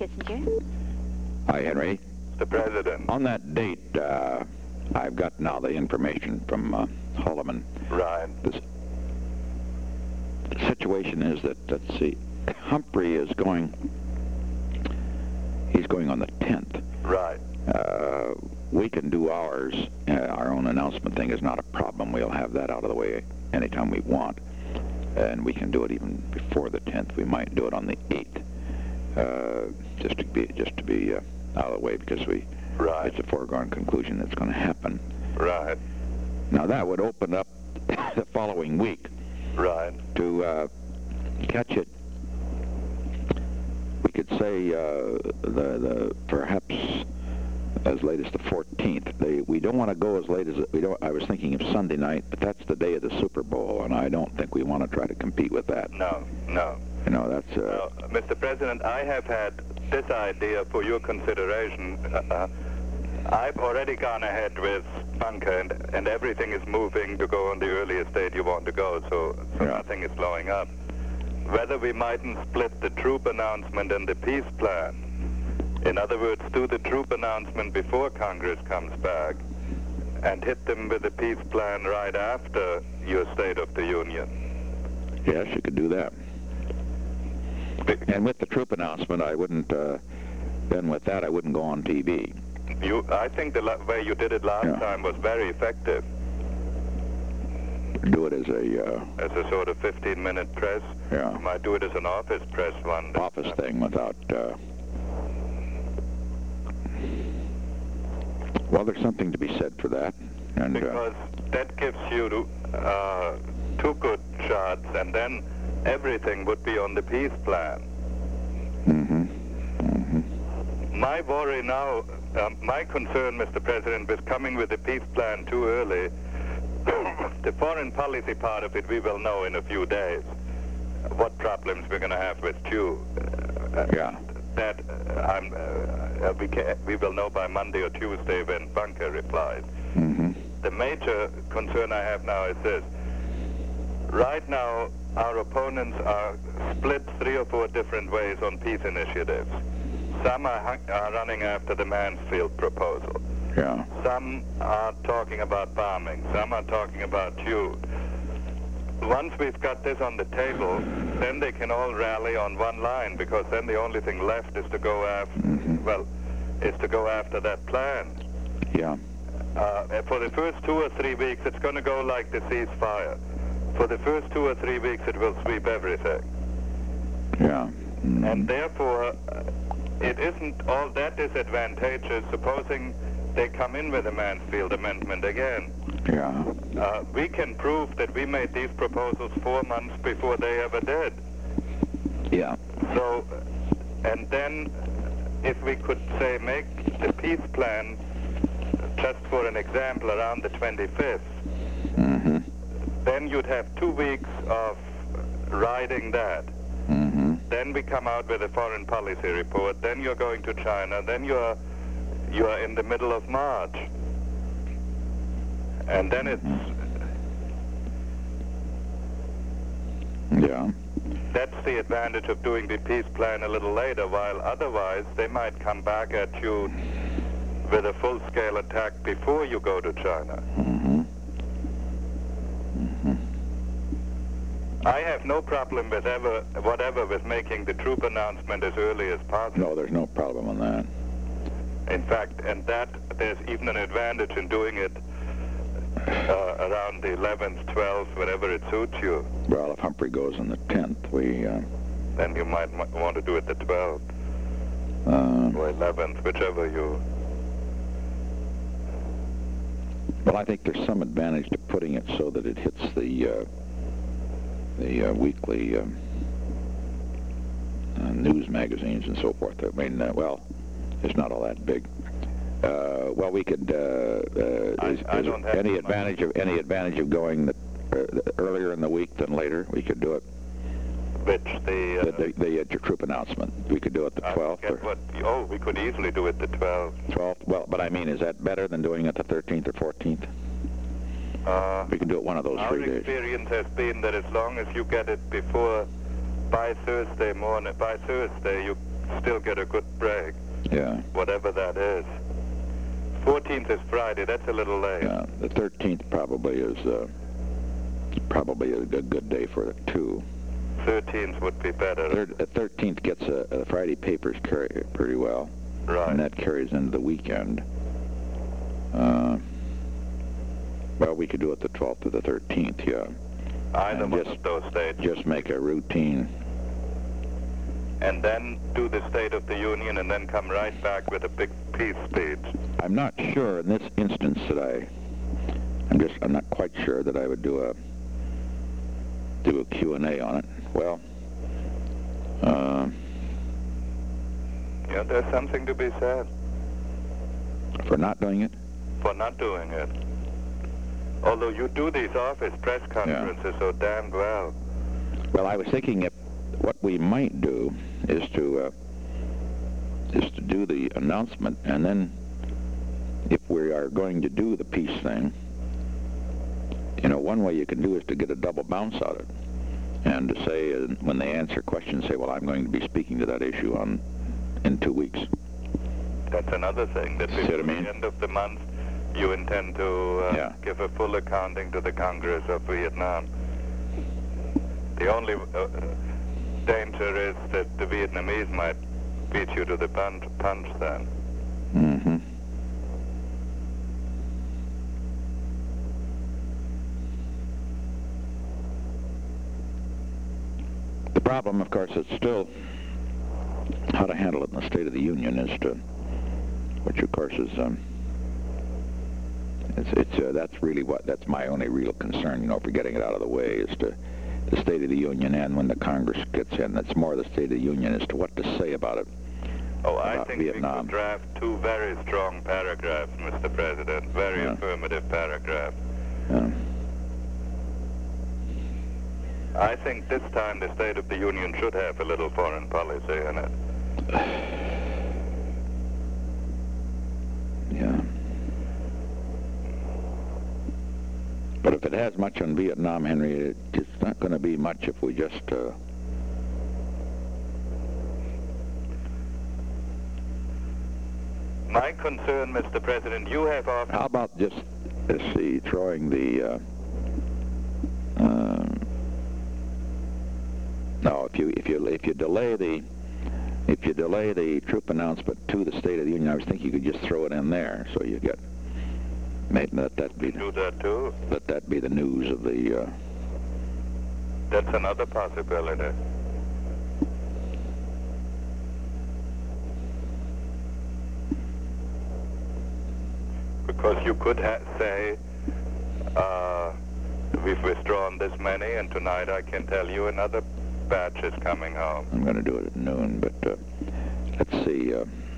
Kissinger. Hi, Henry. Mr. President. On that date, I've got now the information from Holloman. Right. The situation is that, let's see, Humphrey is going, he's going on the 10th. Right. We can do ours. Our own announcement thing is not a problem. We'll have that out of the way anytime we want. And we can do it even before the 10th. We might do it on the 8th, just to be out of the way, because Right. it's a foregone conclusion that's going to happen. Right. Now that would open up the following week Right. to catch it. We could say the perhaps as late as the 14th. We don't want to go as late as I was thinking of Sunday night, but that's the day of the Super Bowl, and I don't think we want to try to compete with that. No. You know, that's. Mr. President, I have had this idea for your consideration. I've already gone ahead with Bunker, and everything is moving to go on the earliest date you want to go, so Yeah. nothing is blowing up. Whether we mightn't split the troop announcement and the peace plan. In other words, do the troop announcement before Congress comes back and hit them with the peace plan right after your State of the Union. Yes, you could do that. And with the troop announcement, I wouldn't. Then with that, I wouldn't go on TV. I think the way you did it last time was very effective. Do it as a sort of 15-minute press. Yeah. You might do it as an office press one. office thing without. Well, there's something to be said for that, and because that gives you two good shots, and then everything would be on the peace plan. My worry now, my concern, Mr. President, with coming with the peace plan too early, the foreign policy part of it we will know in a few days. What problems we're going to have with you. That we will know by Monday or Tuesday when Bunker replies. The major concern I have now is this. Right now, our opponents are split 3 or 4 different ways on peace initiatives. Some are running after the Mansfield proposal. Yeah. Some are talking about bombing. Some are talking about you. Once we've got this on the table, then they can all rally on one line, because then the only thing left is to go after that plan. Yeah. For the first 2 or 3 weeks, it's going to go like the ceasefire. For the first 2 or 3 weeks, it will sweep everything. Yeah. And therefore, it isn't all that disadvantageous, supposing they come in with the Mansfield Amendment again. Yeah. We can prove that we made these proposals 4 months before they ever did. Yeah. So, and then if we could say make the peace plan, just for an example, around the 25th, then you'd have 2 weeks of riding that. Then we come out with a foreign policy report. Then you're going to China. Then you are in the middle of March. And then it's... Yeah. That's the advantage of doing the peace plan a little later, while otherwise they might come back at you with a full-scale attack before you go to China. I have no problem with whatever with making the troop announcement as early as possible. No, there's no problem on that. In fact, and that there's even an advantage in doing it around the 11th, 12th, whenever it suits you. Well, if Humphrey goes on the 10th, then you might want to do it the 12th or 11th, whichever you... Well, I think there's some advantage to putting it so that it hits the weekly news magazines and so forth. I mean, well, it's not all that big. Well, we could. I don't have any advantage of going earlier in the week than later? We could do it. Which the troop announcement. We could do it the 12th. We could easily do it the 12th. 12th. Well, but I mean, is that better than doing it the 13th or 14th? We can do it one of those 3 days. Our experience has been that as long as you get it by Thursday morning, by Thursday, still get a good break, Yeah. whatever that is. 14th is Friday. That's a little late. Yeah. The 13th probably is probably a good day for it too. 13th would be better. The 13th gets a Friday papers carry pretty well, Right. and that carries into the weekend. Well, we could do it the 12th or the 13th, yeah. Either and one just- of those dates. Just make a routine. And then do the State of the Union and then come right back with a big peace speech. I'm not sure in this instance that I'm not quite sure that I would do a Q&A on it. Well, Yeah, there's something to be said for not doing it. for not doing it. Although you do these office press conferences so damn well. Well, I was thinking what we might do is to do the announcement, and then if we are going to do the peace thing, one way you can do is to get a double bounce out of it, and to say when they answer questions, say, well, I'm going to be speaking to that issue in 2 weeks. That's another thing, that See what I before mean? the end of the month, you intend to give a full accounting to the Congress of Vietnam. The only danger is that the Vietnamese might beat you to the punch then. Mm-hmm. The problem, of course, is still how to handle it in the State of the Union which of course is that's my only real concern, for getting it out of the way, is to the State of the Union, and when the Congress gets in, that's more the State of the Union as to what to say about it. Oh, I think Vietnam. we could draft 2 very strong paragraphs, Mr. President, very affirmative paragraphs. I think this time the State of the Union should have a little foreign policy in it. Yeah. But if it has much on Vietnam, Henry, it's not going to be much if we just... My concern, Mr. President, you have often... How about just, let's see, throwing the... no, if you delay the troop announcement to the State of the Union, I was thinking you could just throw it in there, so you get... Let that be do that too. Let that be the news of the... That's another possibility. Because you could say, we've withdrawn this many, and tonight I can tell you another batch is coming home. I'm going to do it at noon, but let's see.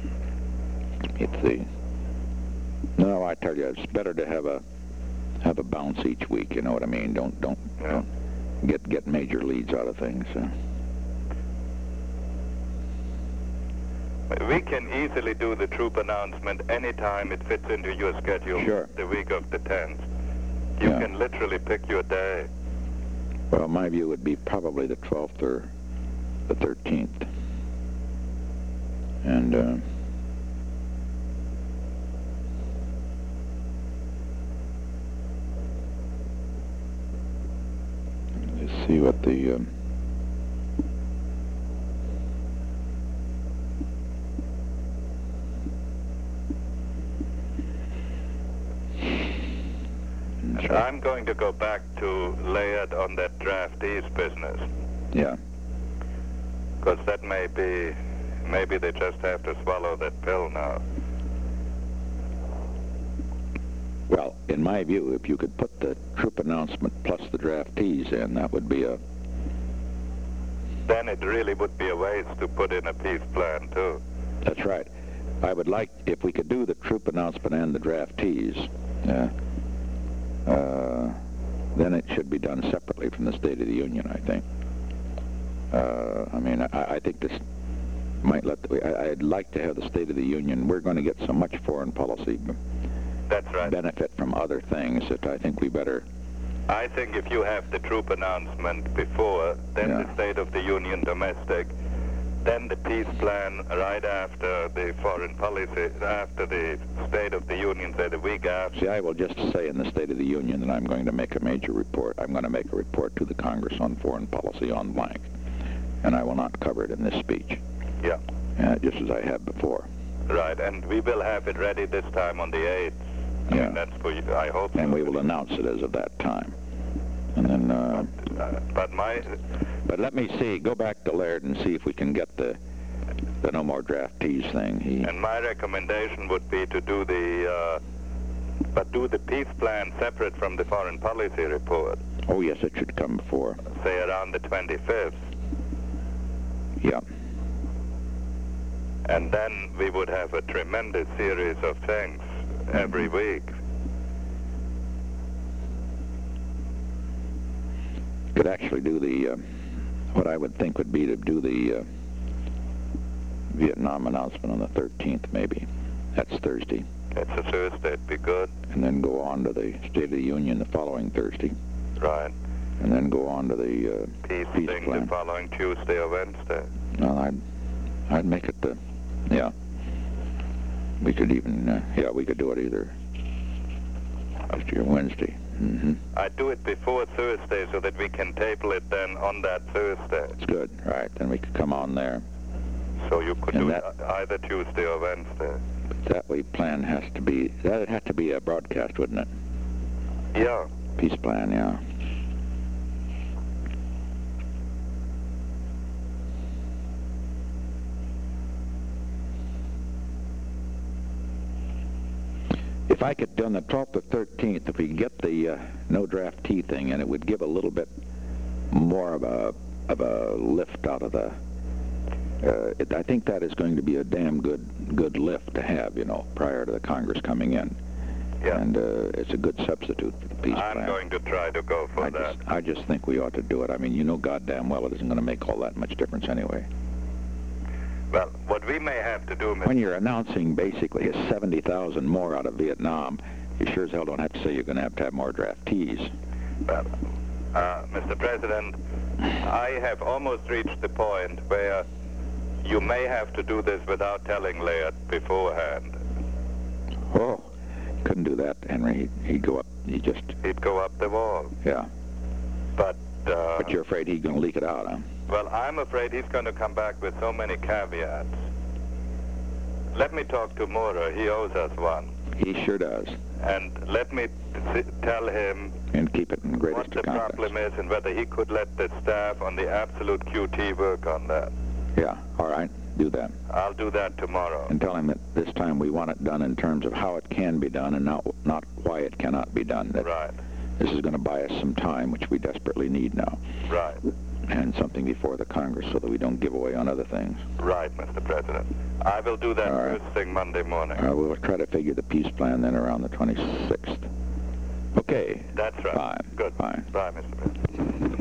No, I tell you, it's better to have a bounce each week. You know what I mean? Don't get major leads out of things. We can easily do the troop announcement anytime it fits into your schedule. Sure. The week of the 10th. You can literally pick your day. Well, my view would be probably the 12th or the 13th. And let's see what the... I'm going to go back to Laird on that draftees business. Yeah. Because that maybe they just have to swallow that pill now. Well, in my view, if you could put the troop announcement plus the draftees in, that would be a... Then it really would be a waste to put in a peace plan, too. That's right. I would like, if we could do the troop announcement and the draftees, then it should be done separately from the State of the Union, I think. I think this might I'd like to have the State of the Union. We're going to get so much foreign policy That's right. benefit from other things that I think we better... I think if you have the troop announcement before, then the State of the Union domestic, then the peace plan right after the foreign policy, after the State of the Union, say the week after. See, I will just say in the State of the Union that I'm going to make a major report. I'm going to make a report to the Congress on foreign policy on blank. And I will not cover it in this speech. Yeah. Just as I have before. Right, and we will have it ready this time on the 8th. I mean, that's for you, I hope. And so. we will announce it as of that time. And then, but let me see, go back to Laird and see if we can get the no more draftees thing. And my recommendation would be to do the peace plan separate from the foreign policy report. Oh, yes, it should come before. Say around the 25th. Yeah. And then we would have a tremendous series of things every week. Could actually do the, what I would think would be to do the Vietnam announcement on the 13th, maybe. That's Thursday. It's a Thursday, it'd be good. And then go on to the State of the Union the following Thursday. Right. And then go on to the peace thing plan. The following Tuesday or Wednesday. No, I'd make it the, yeah. We could even, we could do it either Tuesday or Wednesday. Mm-hmm. I'd do it before Thursday so that we can table it then on that Thursday. That's good, right. Then we could come on there. So you could do it either Tuesday or Wednesday. That way plan has to be, that'd have to be a broadcast, wouldn't it? Yeah. Peace plan, yeah. If I could, on the 12th or 13th, if we could get the no draftee thing, and it would give a little bit more of a lift out of the. I think that is going to be a damn good lift to have, prior to the Congress coming in. Yeah. And it's a good substitute for the peace plan. I'm going to try to go for that. I just think we ought to do it. I mean, goddamn well it isn't going to make all that much difference anyway. Well, what we may have to do, when you're announcing basically 70,000 more out of Vietnam, you sure as hell don't have to say you're going to have more draftees. Well, Mr. President, I have almost reached the point where you may have to do this without telling Laird beforehand. Oh, couldn't do that, Henry. He'd go up. He'd go up the wall. Yeah. But you're afraid he's going to leak it out, huh? Well, I'm afraid he's going to come back with so many caveats. Let me talk to Moorer. He owes us one. He sure does. And let me tell him and keep it in greatest what the confidence. problem is and whether he could let the staff on the absolute QT work on that. Yeah, all right. Do that. I'll do that tomorrow. And tell him that this time we want it done in terms of how it can be done and not why it cannot be done. That right. This is going to buy us some time, which we desperately need now. Right. And something before the Congress so that we don't give away on other things. Right, Mr. President. I will do that first thing Monday morning. We'll try to figure the peace plan then around the 26th. Okay. That's right. Fine. Good. Fine. Bye, Mr. President.